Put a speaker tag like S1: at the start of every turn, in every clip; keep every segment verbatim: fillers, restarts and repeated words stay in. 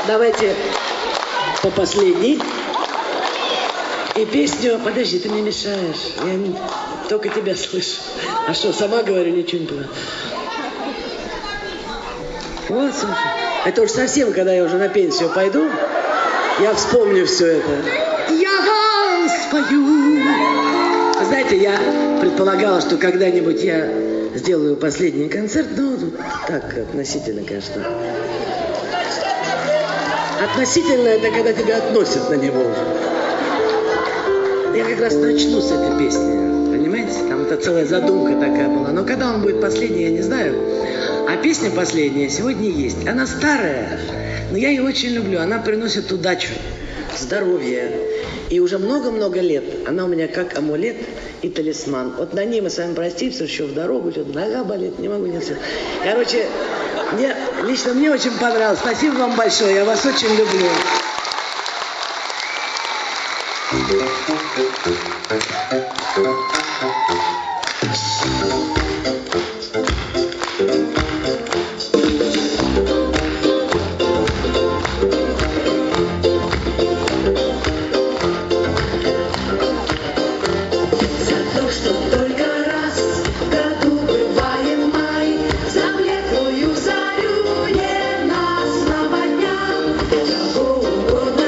S1: Давайте по последней. И песню... Подожди, ты мне мешаешь. Я не... только тебя слышу. А что, сама говорю, ничего не понимаю. Вот, слушай. Это уж совсем, когда я уже на пенсию пойду, я вспомню все это. Я спою. Знаете, я предполагала, что когда-нибудь я сделаю последний концерт. Ну, так, относительно, конечно. Относительно, это когда тебя относят на него уже. Я как раз начну с этой песни, понимаете? Там это целая задумка такая была. Но когда он будет последний, я не знаю. А песня последняя сегодня есть. Она старая, но я ее очень люблю. Она приносит удачу, здоровье. И уже много-много лет она у меня как амулет и талисман. Вот на ней мы с вами простимся, еще в дорогу, что-то нога болит, не могу, не все. Короче, мне, лично мне очень понравилось. Спасибо вам большое, я вас очень люблю.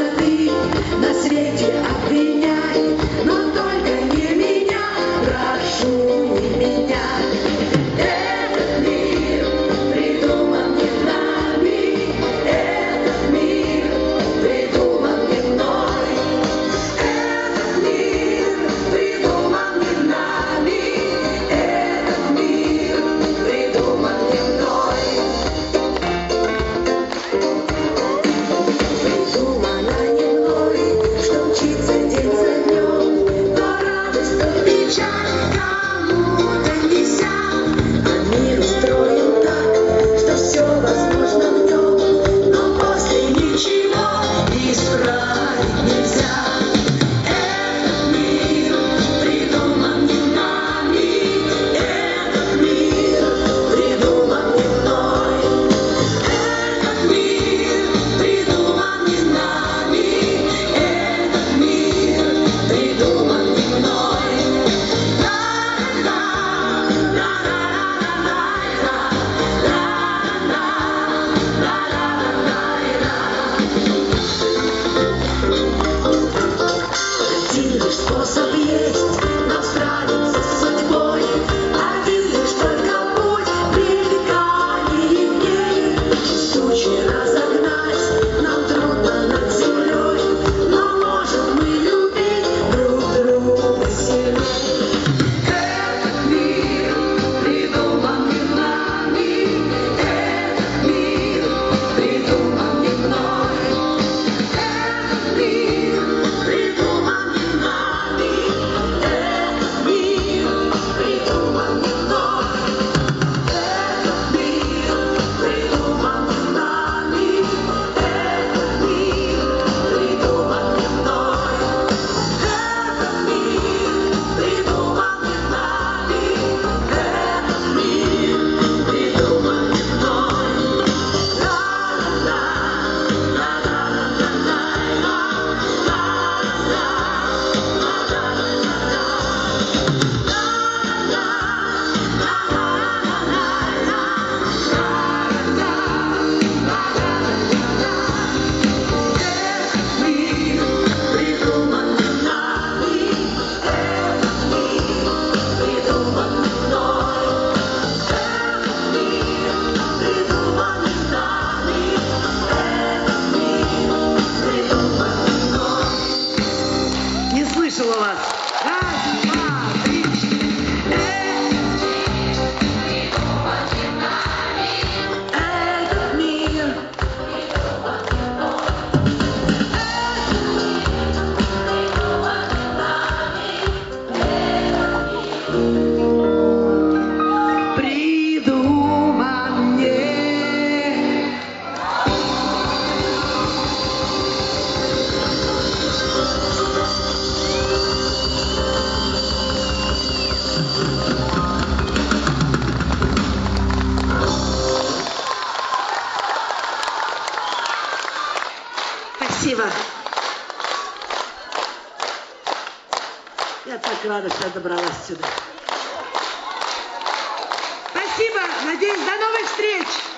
S2: На свете обвиняй, но только не меня.
S1: Спасибо. Я так рада, что я добралась сюда. Спасибо. Надеюсь, до новых встреч.